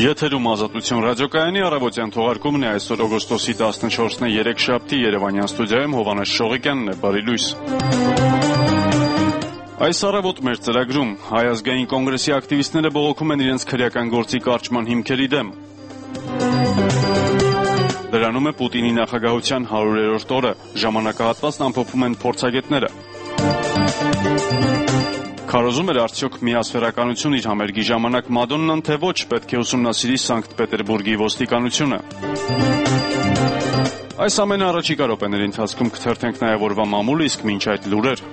Եթերում Ազատություն ռադիոկայանի առավոտյան թողարկումն է այսօր օգոստոսի 14-ն է երեքշաբթի Երևանյան ստուդիայում Հովհաննես Շողիկյանն է, բարի լույս։ Այս առավոտ մեր ծրագրում Հայ ազգային կոնգրեսի ակտիվիստները բողոքում են իրենց քրեական գործի կարճման հիմքերի դեմ։ Դրանում է Պուտինի նախագահության 100-րդ օրը, ժամանակահատվածն ամփոփում են փորձագետները։ Քարոզում էր արդյոք միասφαιρականություն իր համերգի ժամանակ Մադոննան, թե ոչ, պետք է ուսումնասիրի Սանկտ Պետերբուրգի ոստիկանությունը։ Այս ամենը առաջիկա րոպեների ընթացքում կթերթենք նաև օրվա մամուլը, իսկ մինչ այդ լուրեր։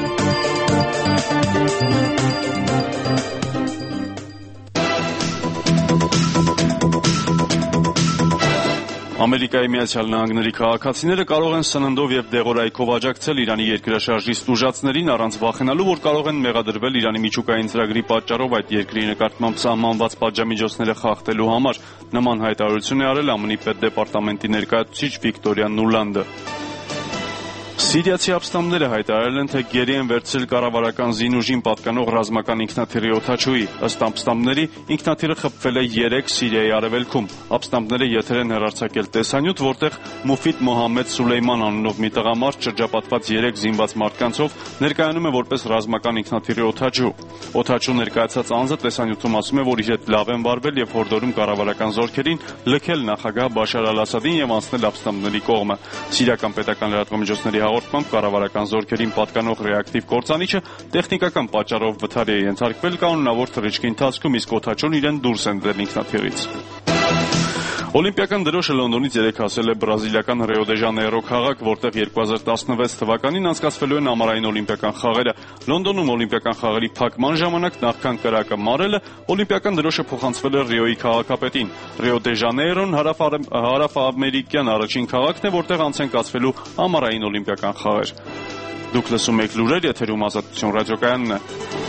Ամերիկայի Միացյալ Նահանգների քաղաքացիները կարող են սննդով եւ դեղորայքով աջակցել Իրանի երկրաշարժից տուժածներին առանց վախենալու, որ կարող են մեղադրվել Իրանի միջուկային ծրագրի պատճառով այդ երկրի նկատմամբ սահմանված պատժամիջոցները խախտելու համար։ Նման հայտարարություն է արել ԱՄՆ-ի պետդեպարտամենտի ներկայացուցիչ Վիկտորիա Նուլանդը։ Սիրիացի ապստամբները հայտարարել են, թե գերի են վերցրել կառավարական զինուժին պատկանող ռազմական ինքնաթիռի օդաչուի։ Ըստ ապստամբների, ինքնաթիռը խփվել է 3 Սիրիայի արևելքում։ Ապստամբները եթեր են հեռարձակել տեսանյութ, որտեղ Մուֆիդ Մոհամմեդ Սուլեյման անունով մի տղամարդ շրջապատված 3 զինված մարդկանցով ներկայանում է որպես ռազմական ինքնաթիռի օդաչու։ Օդաչու ներկայացած անձը տեսանյութում ասում է, որ իր հետ լավ են վարվել եւ հորդորում կառավարական զորքերին լքել նախագահ Բաշար Ալ-Ասադին եւ անցնել ապստամբների կողմը։ Սիրիական պետական լրատվամիջոցների հաղորդմամբ կառավարական զորքերին պատկանող ռեակտիվ կործանիչը տեխնիկական պատճառով վթարի է ենթարկվել կանոնավոր թռիչքի ընթացքում, իսկ օդաչուն իրեն դուրս են դրել ինքնաթիռից։ Օլիմպիական դրոշը Լոնդոնից երեկ հասել է բրազիլիական Ռիո դե Ժանեյրո քաղաք, որտեղ 2016 թվականին անցկացվելու են ամառային օլիմպիական խաղերը։ Լոնդոնում օլիմպիական խաղերի փակման ժամանակ նախքան կրակը մարելը օլիմպիական դրոշը փոխանցվել է Ռիոյի քաղաքապետին։ Ռիո դե Ժանեյրոն հարավամերիկյան առաջին քաղաքն է, որտեղ անց են կացվելու ամառային օլիմպիական խաղեր։ Դուք լսում եք լուրեր, եթերում Ազատություն ռադիոկայանն է։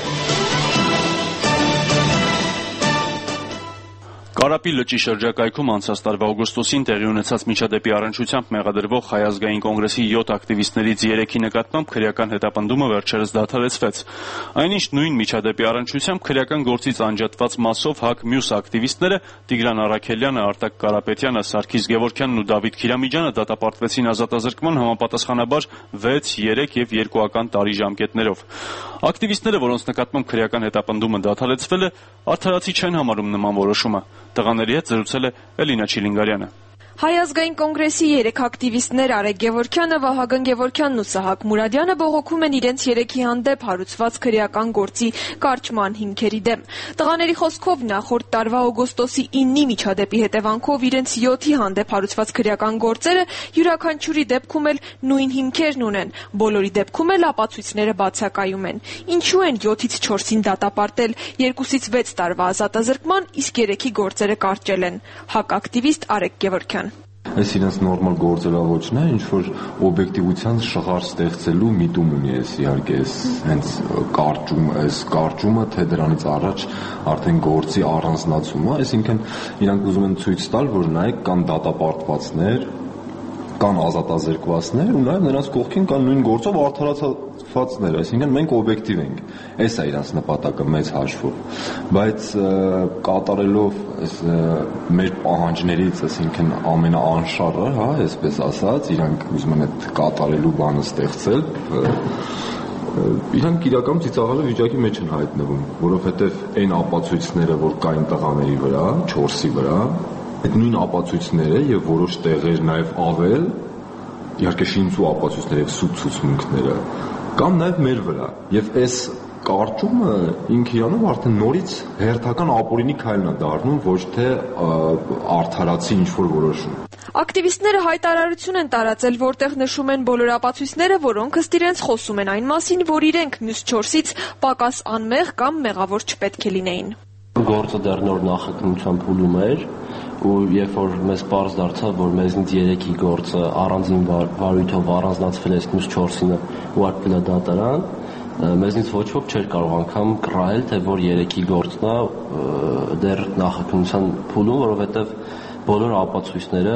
Կարապի լճի շրջակայքում անցած տարվա օգոստոսին տեղի ունեցած միջադեպի առնչությամբ մեղադրվող Հայ ազգային կոնգրեսի 7 ակտիվիստներից 3-ի նկատմամբ քրեական հետապնդումը վերջերս դադարեցվեց։ Այնինչ նույն միջադեպի առնչությամբ քրեական գործից անջատված մասով ՀԱԿ մյուս ակտիվիստները Տիգրան Առաքելյանը, Արտակ Կարապետյանը, Սարգիս Գևորգյանն ու Դավիթ Քիրամիջյանը դատապարտվեցին ազատազրկման համապատասխանաբար 6, 3 եւ 2 տարի ժամկետներով։ Ակտիվիստները, որոնց նկատմամբ քրեական հետապնդումը դադարեցվել է, արդարացի չեն համարում նման որոշումը։ Տղաների հետ զրուցել է Էլինա Չիլինգարյանը։ Հայ ազգային կոնգրեսի 3 ակտիվիստներ Արեգ Գևորգյանը, Վահագն Գևորգյանն ու Սահակ Մուրադյանը բողոքում են իրենց 3-ի հանդեպ հարուցված քրեական գործի կարճման հիմքերի դեմ։ Տղաների խոսքով նախորդ տարվա օգոստոսի 9-ի միջադեպի հետևանքով իրենց 7-ի հանդեպ հարուցված քրեական գործերը յուրաքանչյուրի դեպքում էլ նույն հիմքերն ունեն, բոլորի դեպքում էլ ապացույցները բացակայում են։ Ինչու են 7-ից 4-ին դատապարտել, 2-ից 6 տարվա ազատազրկման, իսկ 3-ի գործերը կարճել են։ ՀԱԿ ակտիվիստ Արեգ Գևորգյան։ Այս իրենց նորմալ գործելավոճն է, ինչ որ օբյեկտիվության շղար ստեղծելու միտում ունի էս իհարկե հենց կարճումը, թե դրանից առաջ արդեն գործի առանձնացումը, այսինքն իրանք ուզում են ցույց տալ, որ նայեք կան դատապարտվածներ, կան ազատազրկվածներ ու նաև նրանց կողքին կան նույն գործով արդարացվածներ, այսինքն մենք օբյեկտիվ ենք։ Այս է իրանց նպատակը մեծ հաշվով, բայց կատարելով մեր պահանջներից, այսինքն ամենաանշարը, հա, այսպես ասած, իրանք ուզում են այդ կատարելու բանը ստեղծել, իրանք իրական ծիծաղալու վիճակի մեջ են հայտնվում, որովհետև այն ապացույցները, որ կային տղաների վրա, 4-ի վրա, այդ նույն ապացույցները եւ որոշ տեղեր նաեւ ավել, իհարկե շինծու ապացույցները եւ սուտ ցուցմունքները կամ նաեւ մեր վրա եւ այս կարճումը ինքը իրանով արդեն նորից հերթական ապօրինի քայլն է դառնում, ոչ թե արդարացի ինչ-որ որոշում։ Ակտիվիստները հայտարարություն են տարածել, որտեղ նշում են բոլոր ապացույցները, որոնք ըստ իրենց խոսում են այն մասին, որ իրենք մյուս 4-ից պակաս անմեղ կամ մեղավոր չպետք է լինեին։ Գործը դեռ նոր նախաքննության փուլում էր ու երբ որ մեզ պարզ դարձավ, որ մեզնից 3-ի գործը առանձին վարույթով առանձնացվել է, մյուս 4-ինը ուղարկվել է դատարան, մեզնից ոչ ոք չէր կարող անգամ կռահել, թե որ 3-ի գործն է դեռ նախաքննության փուլում, որովհետև բոլոր ապացույցները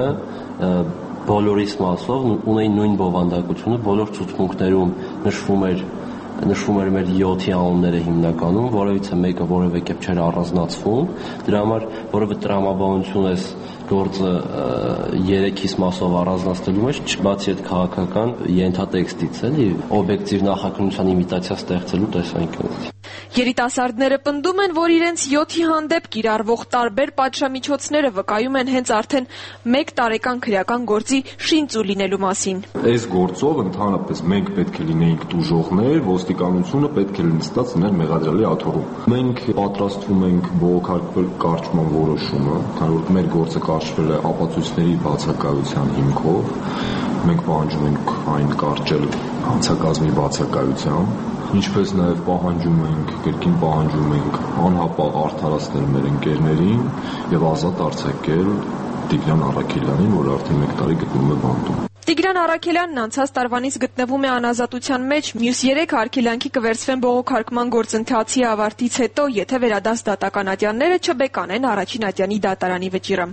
բոլորիս մասով ունեին նույն բովանդակությունը, բոլոր ցուցմունքներում նշվում էր նշվում էր մեր 7-ի անունները հիմնականում, որևիցե մեկը որևէ կերպ չէր առանձնացվում, դրա համար որևէ տրամաբանություն էս գործը 3-ից մասով առանձնացնելու մեջ, բացի այդ քաղաքական ենթատեքստից, էլի, օբյեկտիվ նախաքննության իմիտացիա ստեղծելու տեսանկյունից։ Երիտասարդները պնդում են, որ իրենց 7-ի հանդեպ կիրառվող տարբեր պատժամիջոցները վկայում են հենց արդեն 1 տարեկան քրեական գործի շինծու լինելու մասին։ Այս գործով ընդհանրապես մենք պետք է լինեինք տուժողներ, ոստիկանությունը պետք է նստած լիներ մեղադրյալի աթոռում։ Մենք պատրաստվում ենք բողոքարկել կարճման որոշումը, քանի որ մեր գործը կարճվել է ապացույցների բացակայության հիմքով։ Մենք պահանջում ենք այն կարճել հանցակազմի բացակայությամբ, ինչպես նաև կրկին պահանջում ենք անհապաղ արդարացնել մեր ընկերներին եւ ազատ արձակել Տիգրան Առաքելյանին, որ արդեն 1 տարի գտնվում է բանտում։ Տիգրան Առաքելյանն անցած տարվանից գտնվում է անազատության մեջ, մյուս 3 արգելանքի կվերցվեն բողոքարկման գործընթացի ավարտից հետո, եթե վերադաս դատական ատյանները չբեկանեն առաջին ատյանի դատարանի վճիռը։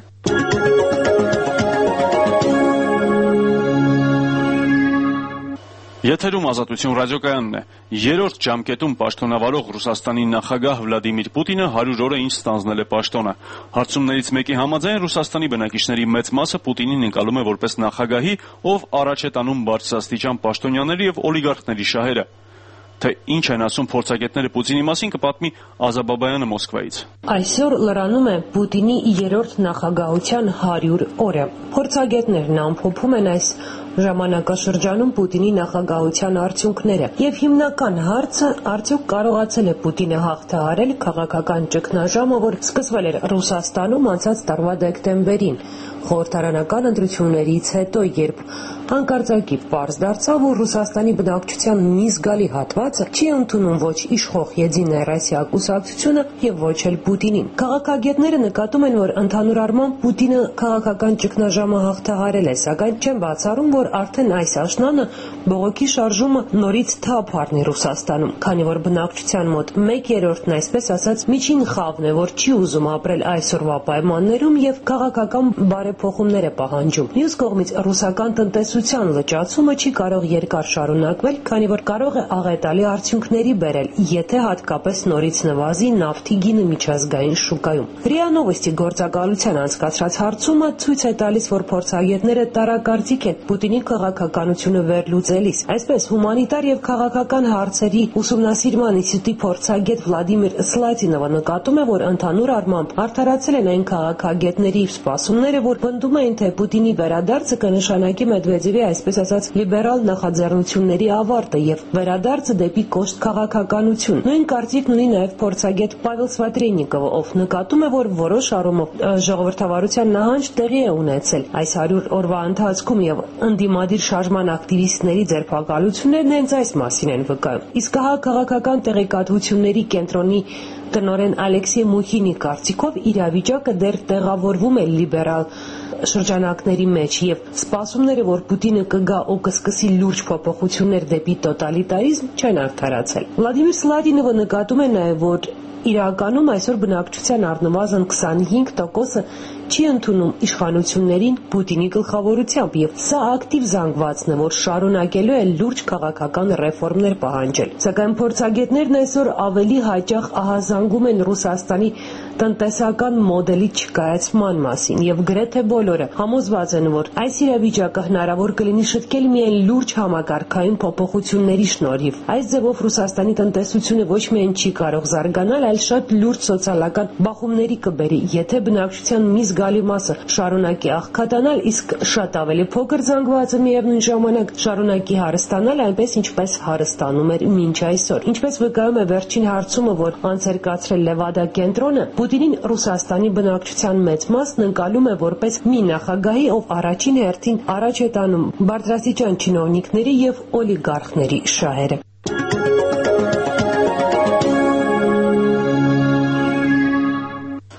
Եթերում Ազատություն ռադիոկայանն է։ 3-րդ ժամկետում պաշտոնավարող Ռուսաստանի նախագահ Վլադիմիր Պուտինը 100 օր է ինչ ստանձնել է պաշտոնը։ Հարցումներից մեկի համաձայն Ռուսաստանի բնակիչների մեծ մասը Պուտինին ընկալում է որպես նախագահի, ով առաջ է տանում բարձրաստիճան պաշտոնյաների եւ օլիգարխների շահերը։ Թե ինչ են ասում փորձագետները Պուտինի մասին, կպատմի Ազա Բաբայանը Մոսկվայից։ Այսօր լրանում է Պուտինի 3-րդ նախագահության 100 օրը։ Փորձագետներն ամփոփում են այս ժամանակաշրջանում Պուտինի նախագահության արդյունքները եւ հիմնական հարցը արդյոք կարողացել է Պուտինը հաղթահարել քաղաքական ճգնաժամը, որ սկսվել էր Ռուսաստանում անցած տարվա դեկտեմբերին խորհրդարանական ընտրություններից հետո, երբ հանկարծակի պարզ դարձավ, որ Ռուսաստանի բնակչության մի զգալի հատվածը չի ընդունում ոչ իշխող Եդինայա Ռոսիա կուսակցությունը եւ ոչ էլ Պուտինին։ Քաղաքագետները նկատում են, որ ընդհանուր առմամբ Պուտինը քաղաքական ճգնաժամը հաղթահարել է, սակայն չեն բացառում, որ արդեն այս աշնանը բողոքի շարժումը նորից թափ առնի Ռուսաստանում, քանի որ բնակչության մոտ 1/3-ն, այսպես ասած, միջին խավն է, որ չի ուզում ապրել այսօրվա պայմաններում եւ քաղաքական բարեփոխումներ է պահանջում։ Մյուս կողմից ռուսական տնտեսության լճացումը չի կարող երկար շարունակվել, քանի որ կարող է աղետալի արդյունքների բերել, եթե հատկապես նորից նվազի նավթի գինը միջազգային շուկայում։ ՌԻԱ Նովոստի գործակալության անցկացրած հարցումը ցույց է տալիս, որ փորձագետները տարակարծիք են Պուտինի քաղաքականությունը վերլուծելիս։ Այսպես, հումանիտար եւ քաղաքական հարցերի ուսումնասիրման ինստիտուտի փորձագետ Վլադիմիր Սլատինովը նկատում է, որ ընդհանուր առմամբ արդարացել են այն քաղաքագետների սպասումները, որ պնդում էին, թե Պուտինի վերադարձը կնշանակի Մեդվեդևի, այսպես ասած, լիբերալ նախաձեռնությունների ավարտը եւ վերադարձը դեպի կոշտ քաղաքականություն։ Նույն կարծիքն ունի նաեւ փորձագետ Պավել Սվատրենիկովը, ով նկատում է, որ որոշ առումով ժողովրդավարության նահանջ տեղի է ունեցել այս 100 օրվա ընթացքում եւ ընդդիմադիր շարժման ակտիվիստների ձերբակալություններն հենց այս մասին են վկայում։ Իսկ հա քաղաքական տեղեկատվությունների կենտրոնի տնօրեն Ալեքսեյ Մուխինի կարծիքով իրավիճակը դեռ տեղավորվում է լիբերալ շրջանակների մեջ եւ սպասումները, որ Պուտինը կգա ու կսկսի լուրջ փոփոխություններ դեպի տոտալիտարիզմ, չեն արդարացել։ Վլադիմիր Սլատինովը նկատում է նաեւ, որ իրականում այսօր բնակչության առնվազն 25%-ը չի ընդունում իշխանություններին Պուտինի գլխավորությամբ եւ սա ակտիվ զանգվածն է, որ շարունակելու է լուրջ քաղաքական ռեֆորմներ պահանջել։ Սակայն փորձագետներն այսօր ավելի հաճախ ահազանգում են Ռուսաստանի տնտեսական մոդելի չկայացման մասին եւ գրեթե բոլորը համոզված են, որ այս իրավիճակը հնարավոր կլինի շտկել միայն լուրջ համակարգային փոփոխությունների շնորհիվ։ Այս ձևով Ռուսաստանի տնտեսությունը ոչ միայն չի կարող զարգանալ, այլ շատ լուրջ սոցիալական բախումների կբերի, եթե բնակչության մի զգալի մասը շարունակի աղքատանալ, իսկ շատ ավելի փոքր զանգվածը միևնույն ժամանակ շարունակի հարստանալ այնպես, ինչպես հարստանում էր մինչ այսօր։ Ինչպես վկայում է վերջին հարցումը, որ անցերկացրել Լևադա կենտրոնը, Պուտինին Ռուսաստանի բնակչության մեծ մասն ընկալում է որպես մի նախագահի, ով առաջին հերթին առաջ է տանում բարձրաստիճան չինովնիկների եւ օլիգարխների շահերը։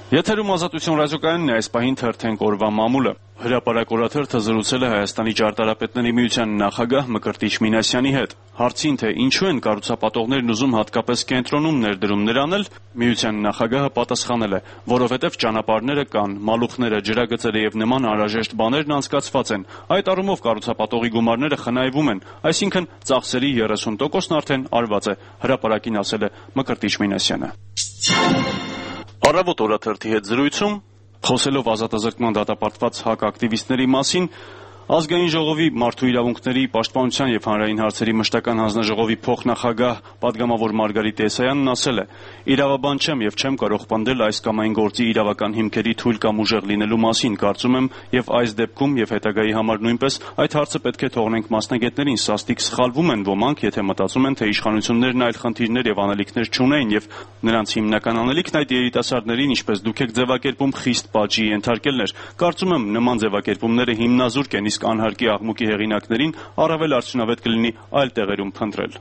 Եթերում Ազատություն ռադիոկայանն է, այս պահին թերթենք օրվա մամուլը։ Հրապարակ օրաթերթը զրուցել է Հայաստանի ճարտարապետների միության նախագահ Մկրտիչ Մինասյանի հետ։ Հարցին, թե ինչու են կառուցապատողներն ուզում հատկապես կենտրոնում ներդրումներ անել, միության նախագահը պատասխանել է, որովհետև ճանապարհները կան, մալուխները, ջրագծերը եւ նման անհրաժեշտ բաներն անցկացված են։ Այդ առումով կառուցապատողի գումարները խնայվում են, այսինքն ծախսերի 30%-ն արդեն արված է, հրապարակին ասել է Մկրտիչ Մինասյանը։ Առավոտ օրաթերթի հետ զրույցում, խոսելով ազատազրկման դատապարտված հակակտիվիստների մասին, Ազգային ժողովի մարդու իրավունքների պաշտպանության եւ հանրային հարցերի մշտական հանձնաժողովի փոխնախագահ պատգամավոր Մարգարիտ Եսայանն ասել է. «Իրավաբան չեմ եւ չեմ կարող պնդել այս կամ այն գործի իրավական հիմքերի թույլ կամ ուժեղ լինելու մասին, կարծում եմ, եւ այս դեպքում եւ հետագայի համար նույնպես այդ հարցը պետք է թողնենք մասնագետներին, սաստիկ սխալվում են ոմանք, եթե մտածում են, թե իշխանություններն այլ խնդիրներ եւ անելիքներ չունեն եւ նրանց հիմնական անելիքն այդ երիտասարդներին, ինչպես դուք եք ձևակերպում, խիստ պատժի ենթարկելն էր։ Կարծում եմ, նման ձևակերպումները հիմնազուրկ են, իսկ անհարկի աղմուկի հեղինակներին առավել արդյունավետ կլինի այլ տեղերում փնտրել»։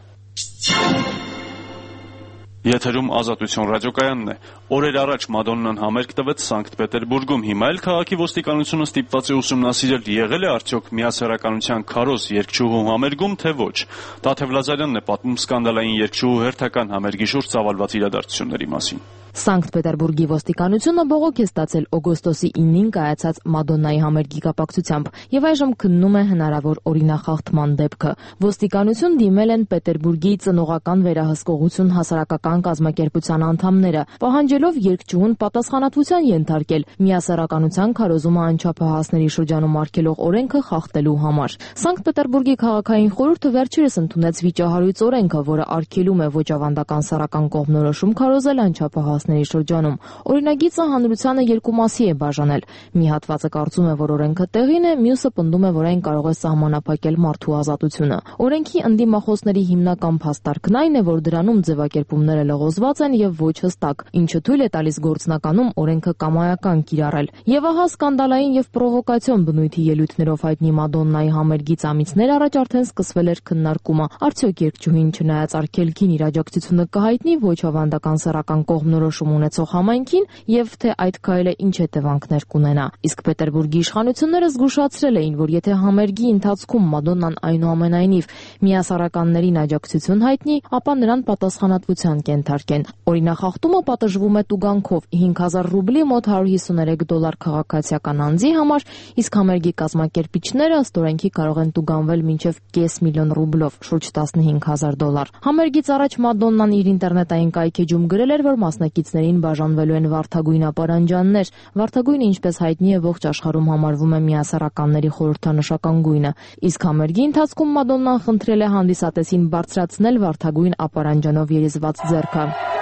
Եթերում Ազատություն ռադիոկայանն է։ Օրեր առաջ Մադոննան համերգ տվեց Սանկտ Պետերբուրգում, հիմա էլ քաղաքի ոստիկանությունը ստիպված է ուսումնասիրել, եղել է արդյոք միասեռականության քարոզ երգչուհու համերգում, թե ոչ։ Տաթև Լազարյանն է պատմում սկանդալային երգչուհու հերթական համերգի շուրջ ծավալված իրադարձությունների մասին։ Սանկտ Պետերբուրգի ոստիկանությունը բողոք է ստացել օգոստոսի 9-ին կայացած Մադոննայի համերգի կապակցությամբ եւ այժմ քննում է հնարավոր օրինախախտման դեպքը։ Ոստիկանություն դիմել են Պետերբուրգի ծնողական վերահսկողություն հասարակական կազմակերպության անդամները, պահանջելով երգչուհուն պատասխանատվության ենթարկել միասեռականության քարոզումը անչափահասների շրջանում արգելող օրենքը խախտելու համար։ Սանկտ Պետերբուրգի քաղաքային խորհուրդը վերջերս ընդունեց վիճահարույց օրենքը, որը արգելում է ոչ ավանդական սեռական կողմնորոշում քարոզել անչափահասների շրջանում։ Օրինագիծը հանրությանը երկու մասի է բաժանել։ Մի հատվածը կարծում է, որ օրենքը տեղին է, մյուսը պնդում է, որ այն կարող է սահմանափակել մարդու ազատությունը։ Օրենքի ընդդիմախոսների հիմնական փաստարկն այն է, որ դրանում ձևակերպումները լղոզված են եւ ոչ հստակ, ինչը թույլ է տալիս գործնականում օրենքը կամայական կիրառել։ Եվ ահա սկանդալային եւ պրովոկացիոն բնույթի ելույթներով հայտնի Մադոննայի համերգից ամիսներ առաջ արդեն սկսվել էր քննարկումը։ Արդյոք երգչուհին չնայած արգելքին իր աջակցությունը կհայտնի ոչ ավանդական սեռական կողմնորոշում ունեցող համայնքին եւ թե այդ քայլը ինչ հետևանքներ կունենա։ Իսկ Պետերբուրգի իշխանությունները զգուշացրել էին, որ եթե համերգի ընթացքում Մադոննան այնուամենայնիվ միասեռականներին աջակցություն հայտնի, ապա նրան պատասխանատվության կենթարկեն։ Օրինախախտումը պատժվում է տուգանքով 5000 ռուբլի մոտ $153 քաղաքացիական անձի համար, իսկ համերգի կազմակերպիչները ըստ օրենքի կարող են տուգանվել մինչև $500,000 ռուբլով, շուրջ $15,000։ Համերգից առաջ Մադոննան իր ինտերնետային կայքեջում գրել էր, որ մասնակիցներին բաժանվելու են վարդագույն ապարանջաններ։ Վարդագույնը, ինչպես հայտնի է, ողջ աշխարհում համարվում է միասեռականների խորհրդանշական գույնը։ Իսկ համերգի ընթացքում Մադոննան խնդրել է հանդիսատեսին բարձրացնել վարդագույն ապարանջանով երիզված ձեռքը։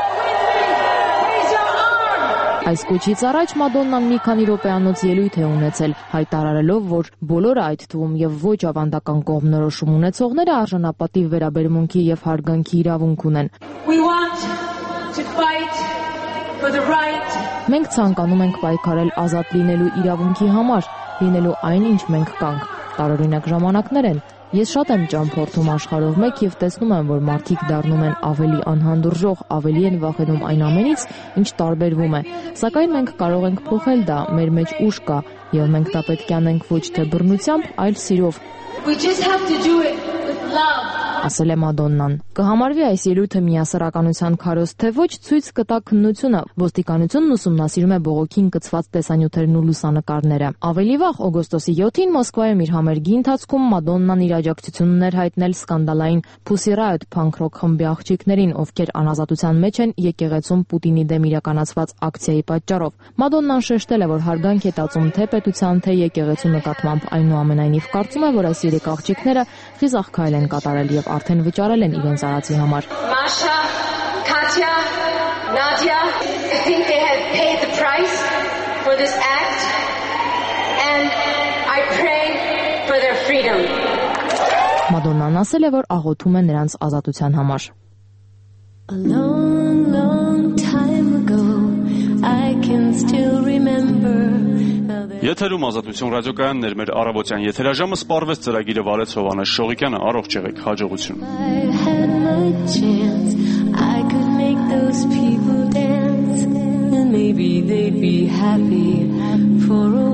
Այս կոչից առաջ Մադոննան մի քանի րոպեանոց ելույթ է ունեցել, հայտարարելով, որ բոլորը, այդ թվում եւ ոչ ավանդական կողմնորոշում ունեցողները արժանապատիվ վերաբերմունքի եւ հարգանքի իրավունք ունեն։ Մենք ցանկանում ենք պայքարել ազատ լինելու իրավունքի համար, լինելու այն, ինչ մենք կանք։ Տարօրինակ ժամանակներ են։ Ես շատ եմ ճամփորդում աշխարհով մեկ եւ տեսնում եմ, որ մարդիկ դառնում են ավելի անհանդուրժող, ավելի են վախենում այն ամենից, ինչ տարբերվում է։ Սակայն մենք կարող ենք փոխել դա, մեր մեջ ուժ կա, եւ մենք դա պետք է անենք ոչ թե բռնությամբ, այլ սիրով։ Ասել է Մադոննան։ Կհամարվի այս ելույթը միասեռականության քարոզ թե ոչ, ցույց կտա քննությունը։ Ոստիկանությունն ուսումնասիրում է բողոքին կցված տեսանյութերն ու լուսանկարները։ Ավելի վաղ, օգոստոսի 7-ին Մոսկվայում իր համերգի ընթացքում Մադոննան իր աջակցությունն էր հայտնել սկանդալային Pussy Riot փանկ ռոք խմբի աղջիկներին, ովքեր անազատության մեջ են եկեղեցում Պուտինի դեմ իրականացված ակցիայի պատճառով։ Մադոննան շեշտել է, որ հարգանք է տածում թե պետության, թե եկեղեցու նկատմամբ, այնուամենայնիվ կարծում է, որ այս երեք աղջիկները խիզախ քայլ են կատարել եւ արդեն վճարել են իրենց արածի համար։ Masha, Katya, Nadia, I think they have paid the price for this act and I pray for their freedom. Մադոննան ասել է, որ աղոթում է նրանց ազատության համար։ A long time ago I can still remember. Եթերում Ազատություն ռադիոկայանն էր, մեր առավոտյան եթերաժամը սպառվեց, ծրագիրը վարեց Հովհաննես Շողիկյանը, առողջ եղեք, հաջողություն։ I had my chance, I could make those people dance and maybe they'd be happy for a